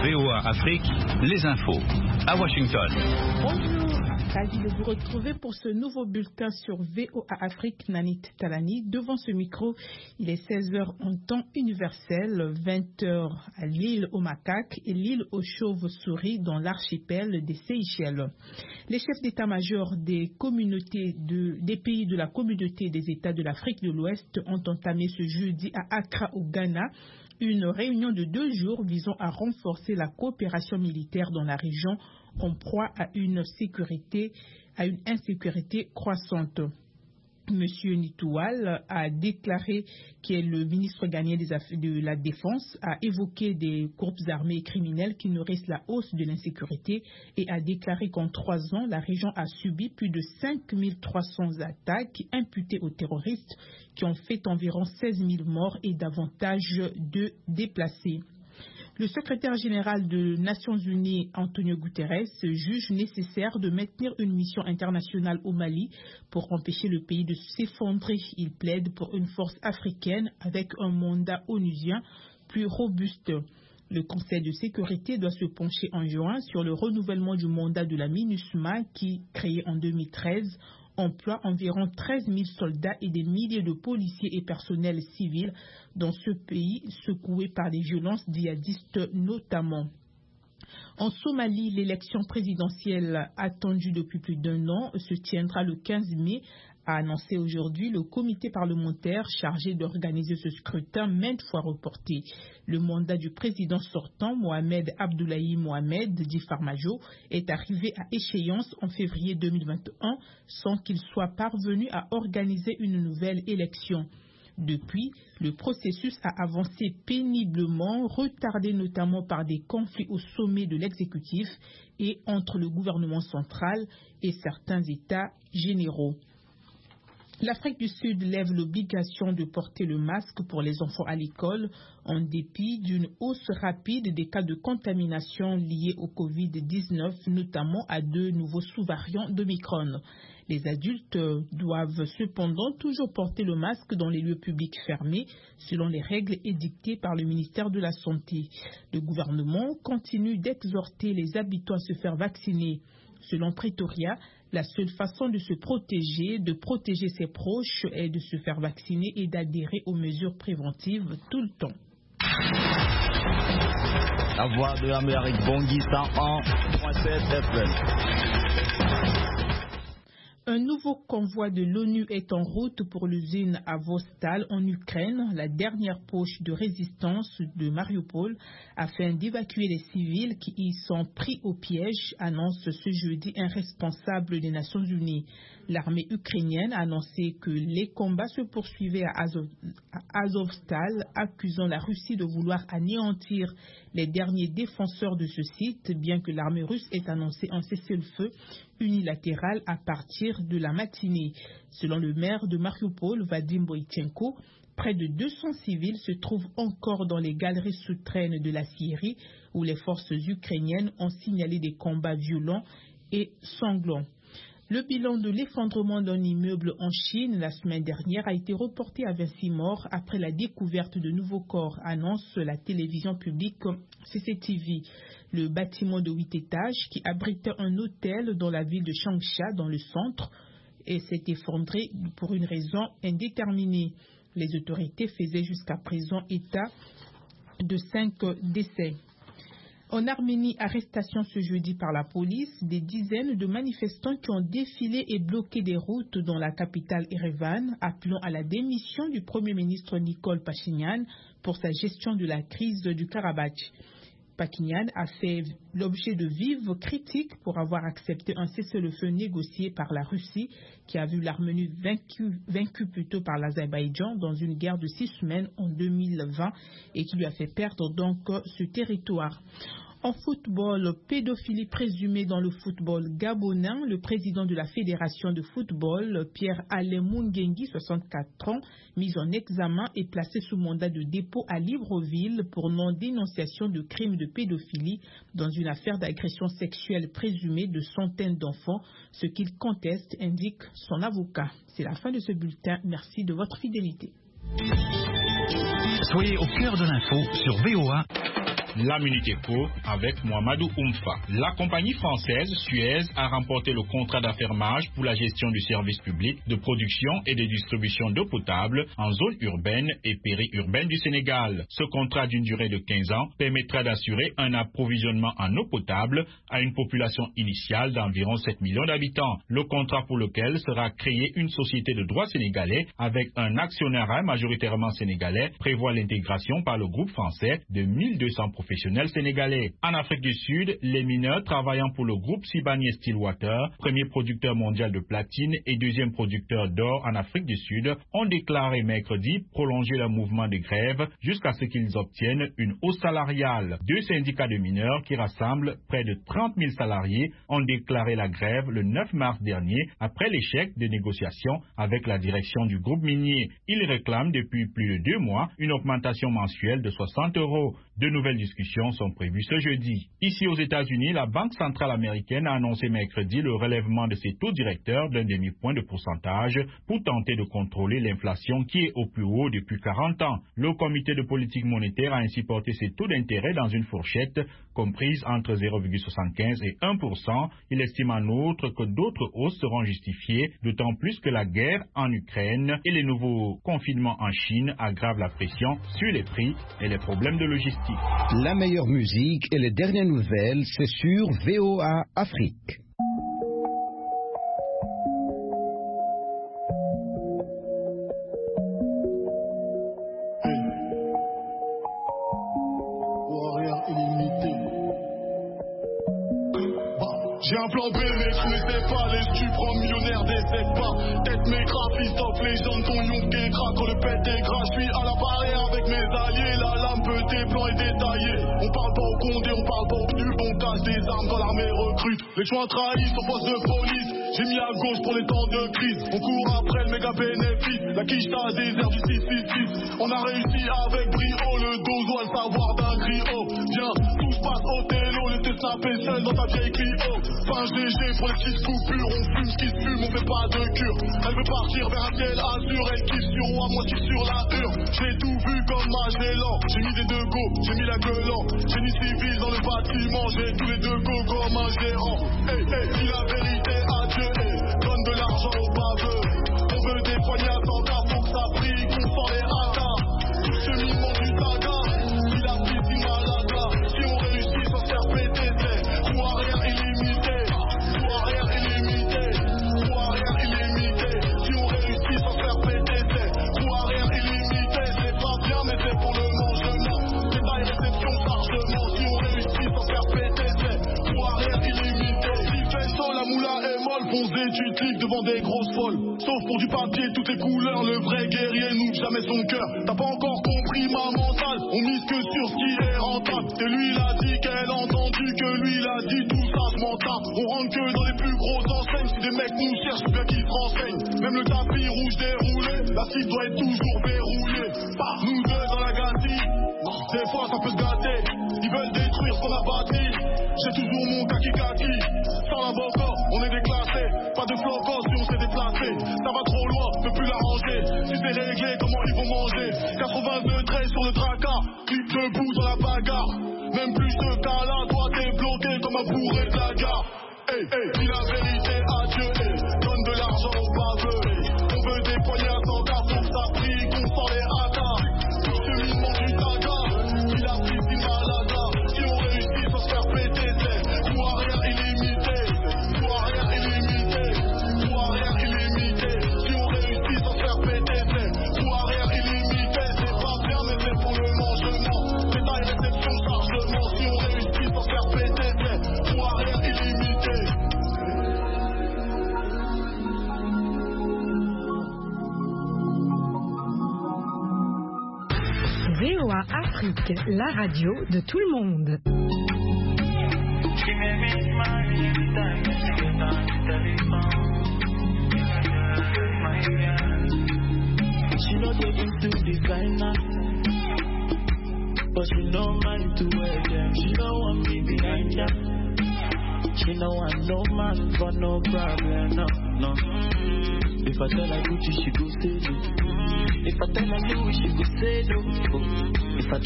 VOA Afrique, les infos. À Washington. Bonjour, ravi de vous retrouver pour ce nouveau bulletin sur VOA Afrique. Nanit Talani, devant ce micro, il est 16h en temps universel, 20h à l'île aux macaques et l'île aux chauves-souris dans l'archipel des Seychelles. Les chefs d'état-major des pays de la communauté des États de l'Afrique de l'Ouest ont entamé ce jeudi à Accra au Ghana une réunion de 2 jours visant à renforcer la coopération militaire dans la région en proie à une insécurité croissante. Monsieur Nitoual a déclaré, qui est le ministre ghanéen de la Défense, a évoqué des groupes armés et criminels qui nourrissent la hausse de l'insécurité et a déclaré qu'en 3 ans, la région a subi plus de 5300 attaques imputées aux terroristes qui ont fait environ 16 000 morts et davantage de déplacés. Le secrétaire général des Nations Unies, Antonio Guterres, juge nécessaire de maintenir une mission internationale au Mali pour empêcher le pays de s'effondrer. Il plaide pour une force africaine avec un mandat onusien plus robuste. Le Conseil de sécurité doit se pencher en juin sur le renouvellement du mandat de la MINUSMA qui, créée en 2013, emploie environ 13 000 soldats et des milliers de policiers et personnels civils dans ce pays secoué par des violences djihadistes notamment. En Somalie, l'élection présidentielle attendue depuis plus d'1 an se tiendra le 15 mai, a annoncé aujourd'hui le comité parlementaire chargé d'organiser ce scrutin maintes fois reporté. Le mandat du président sortant, Mohamed Abdoulaye Mohamed, dit Farmajo, est arrivé à échéance en février 2021 sans qu'il soit parvenu à organiser une nouvelle élection. Depuis, le processus a avancé péniblement, retardé notamment par des conflits au sommet de l'exécutif et entre le gouvernement central et certains États généraux. L'Afrique du Sud lève l'obligation de porter le masque pour les enfants à l'école en dépit d'une hausse rapide des cas de contamination liés au Covid-19, notamment à 2 nouveaux sous-variants d'Omicron. Les adultes doivent cependant toujours porter le masque dans les lieux publics fermés, selon les règles édictées par le ministère de la Santé. Le gouvernement continue d'exhorter les habitants à se faire vacciner. Selon Pretoria, la seule façon de se protéger, de protéger ses proches, est de se faire vacciner et d'adhérer aux mesures préventives tout le temps. La voix de l'Amérique, Bangui 101.7 FM. Un nouveau convoi de l'ONU est en route pour l'usine Azovstal en Ukraine, la dernière poche de résistance de Mariupol, afin d'évacuer les civils qui y sont pris au piège, annonce ce jeudi un responsable des Nations Unies. L'armée ukrainienne a annoncé que les combats se poursuivaient à Azovstal, accusant la Russie de vouloir anéantir les derniers défenseurs de ce site, bien que l'armée russe ait annoncé un cessez-le-feu unilatéral à partir de la matinée. Selon le maire de Mariupol, Vadim Boychenko, près de 200 civils se trouvent encore dans les galeries souterraines de la Syrie, où les forces ukrainiennes ont signalé des combats violents et sanglants. Le bilan de l'effondrement d'un immeuble en Chine la semaine dernière a été reporté à 26 morts après la découverte de nouveaux corps, annonce la télévision publique CCTV. Le bâtiment de 8 étages qui abritait un hôtel dans la ville de Changsha, dans le centre, s'est effondré pour une raison indéterminée. Les autorités faisaient jusqu'à présent état de 5 décès. En Arménie, arrestation ce jeudi par la police, des dizaines de manifestants qui ont défilé et bloqué des routes dans la capitale Erevan, appelant à la démission du Premier ministre Nikol Pachinian pour sa gestion de la crise du Karabakh. Pachinian a fait l'objet de vives critiques pour avoir accepté un cessez-le-feu négocié par la Russie, qui a vu l'Arménie vaincue plutôt par l'Azerbaïdjan dans une guerre de 6 semaines en 2020 et qui lui a fait perdre donc ce territoire. En football, pédophilie présumée dans le football gabonais, le président de la Fédération de football, Pierre-Alain Mungengi, 64 ans, mis en examen et placé sous mandat de dépôt à Libreville pour non-dénonciation de crimes de pédophilie dans une affaire d'agression sexuelle présumée de centaines d'enfants, ce qu'il conteste, indique son avocat. C'est la fin de ce bulletin. Merci de votre fidélité. Soyez au cœur de l'info sur VOA. La Minute Éco avec Mohamedou Oumfa. La compagnie française Suez a remporté le contrat d'affermage pour la gestion du service public de production et de distribution d'eau potable en zone urbaine et périurbaine du Sénégal. Ce contrat d'une durée de 15 ans permettra d'assurer un approvisionnement en eau potable à une population initiale d'environ 7 millions d'habitants. Le contrat pour lequel sera créée une société de droit sénégalais avec un actionnariat majoritairement sénégalais prévoit l'intégration par le groupe français de 1200 professionnels sénégalais. En Afrique du Sud, les mineurs travaillant pour le groupe Sibanye-Stillwater, premier producteur mondial de platine et deuxième producteur d'or en Afrique du Sud, ont déclaré mercredi prolonger leur mouvement de grève jusqu'à ce qu'ils obtiennent une hausse salariale. Deux syndicats de mineurs qui rassemblent près de 30 000 salariés ont déclaré la grève le 9 mars dernier après l'échec de négociations avec la direction du groupe minier. Ils réclament depuis plus de 2 mois une augmentation mensuelle de 60 €. De nouvelles discussions sont prévues ce jeudi. Ici aux États-Unis, la Banque centrale américaine a annoncé mercredi le relèvement de ses taux directeurs d'un demi-point de pourcentage pour tenter de contrôler l'inflation qui est au plus haut depuis 40 ans. Le comité de politique monétaire a ainsi porté ses taux d'intérêt dans une fourchette comprise entre 0,75 et 1%. Il estime en outre que d'autres hausses seront justifiées, d'autant plus que la guerre en Ukraine et les nouveaux confinements en Chine aggravent la pression sur les prix et les problèmes de logistique. La meilleure musique et les dernières nouvelles, c'est sur VOA Afrique. J'ai un plan B, mais je n'étais pas les stupres millionnaires des pas. Tête mes graphistes, top légende, ton yonk et crack, quand le pète est gras, je suis à l'appareil avec mes alliés, la lame petée, blanc et détaillé. On parle pas au condé, on parle pas au PNUD, on casse des armes quand l'armée recrute. Les joints trahissent au poste de police, j'ai mis à gauche pour les temps de crise. On court après le méga bénéfice, la quiche t'a désert du 666. On a réussi avec brio, le dozo à le savoir d'un griot. Viens, tout se passe au télo, le test snapé seul dans ta vieille Clio. Fin GG pour les petites coupures, on fume ce qui se fume, on fait pas de cure. Elle veut partir vers un ciel azur, elle kiffe sur moi, moi je sur la hure. J'ai tout vu comme Magellan, j'ai mis des deux go, j'ai mis la gueule en. Génie civil dans le bâtiment, j'ai tous les deux go comme un gérant. Hey, hey, dis la vérité à Dieu, hey, donne de l'argent aux baveux. On veut des poignets à 100 cas pour que ça brille, qu'on sent les haka. Cheminement du saga, si la piscine malade là, si on réussit sans se faire péter, c'est roue arrière illimité. Tu cliques devant des grosses folles. Sauf pour du papier, toutes les couleurs. Le vrai guerrier n'ouvre jamais son cœur. T'as pas encore compris ma mentale. On mise que sur ce qui est rentable. Et lui il a dit qu'elle a entendu, que lui il a dit tout ça je m'en tape. On rentre que dans les plus grosses enseignes. Si des mecs nous cherchent, faut bien qu'ils se renseignent. Même le tapis rouge déroulé, la cible doit être toujours verrouillée. Nous deux dans la gâtille, des fois ça peut se gâter. Ils veulent détruire ce qu'on a bâti. J'ai toujours mon kaki-kaki. Sans la boca, on est déclassé. Pas de flocos si on s'est déplacé. Ça va trop loin, peut plus l'arranger. Si c'est réglé, comment ils vont manger? 82 traits sur le tracas. Clip debout dans la bagarre. Même plus de cas là, toi t'es bloqué comme un bourré de la gare. Hey, hey, dis la vérité à Dieu, hey. Donne de l'argent aux baveux, hey. On veut des poignets à 100 cas pour que ça brille, qu'on sent les haka. Cheminement du saga, si la piscine malade là, si on réussit sans se faire péter, c'est roue arrière illimité, roue arrière illimité, roue arrière illimité. Si on réussit sans se faire péter, c'est roue arrière illimité. C'est pas bien mais c'est pour le mangement, détail, réception, chargement. Si on réussit sans se faire péter, c'est roue arrière illimité. VOA Afrique, la radio de tout le monde. She not taking to designer, but she no mind to wear them. She don't want me behind her. She no want no man for no problem, no, no. If I tell her Gucci, she go say no. If I tell her Louis, she go say no. If I